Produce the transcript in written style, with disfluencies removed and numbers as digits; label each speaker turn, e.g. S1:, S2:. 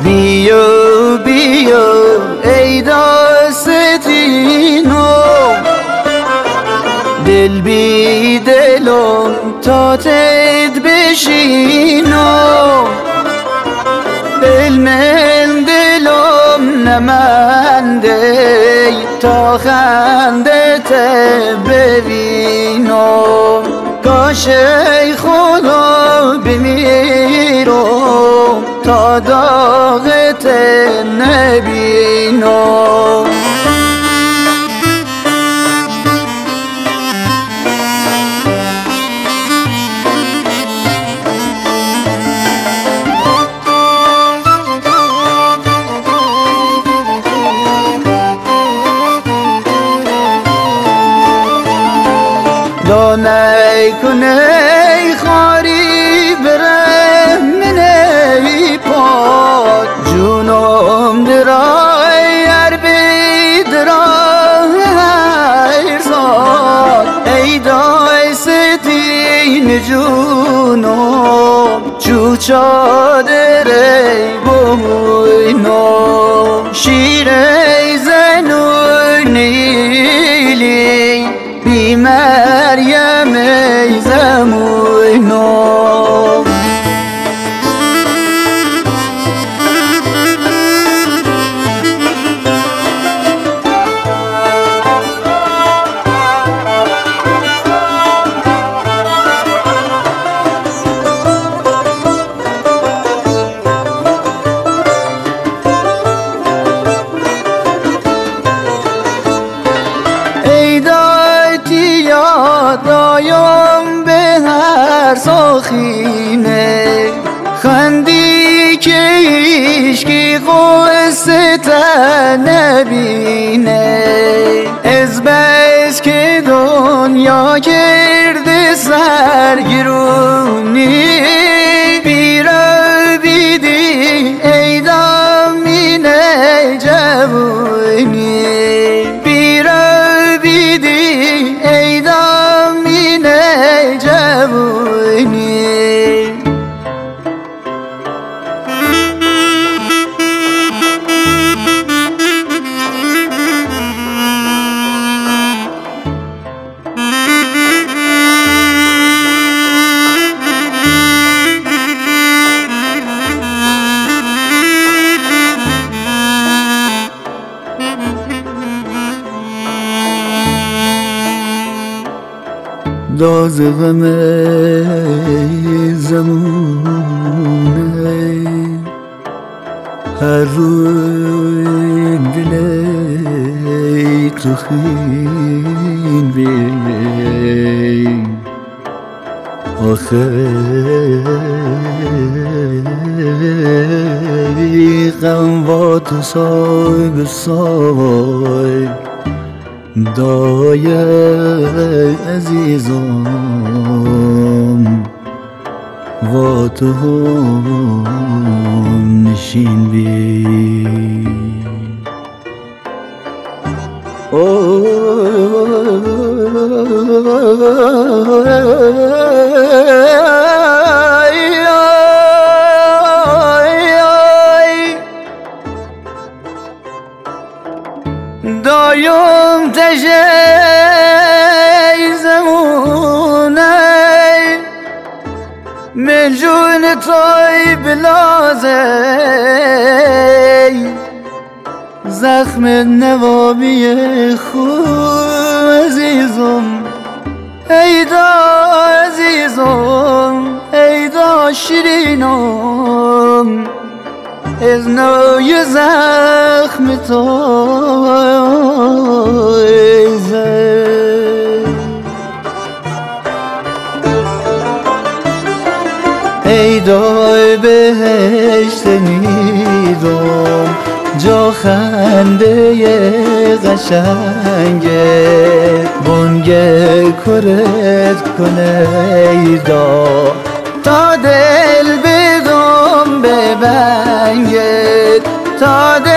S1: بیا بیا ای داستینو دل بی دلم تا تد بشینو دل من دلم نمنده تا خندت ببینم کاش ای خدا بمیرم تا داغت نبینم دانه کنه خاری بره منه پاد جونم درای عربی درای ارزاد ای دای ستین جونم چو چادره بوینم شیره زنور نیلی بی مریم ای زموینم دایم به هر ساخینه خندی که ایشکی قصه نبینه از بس که دنیا کرده سرگرونی بیرو بیدی ای دامینه جوونی بیرو بیدی ای جوونی داز غم زمونه هر روی دل تو خین بی آخه غم با تو سای به سای دای عزیزم و تو هم نشین بی دایم تشه زمونه من جون توی بلازه زخم نوابی خوب عزیزم ای دا عزیزم ای دا شیرینم از نوی زخم تو ای دای بهشت میدم جا خنده قشنگه بونگه کرد کنه ای دا تا دل بدم ببنگه تا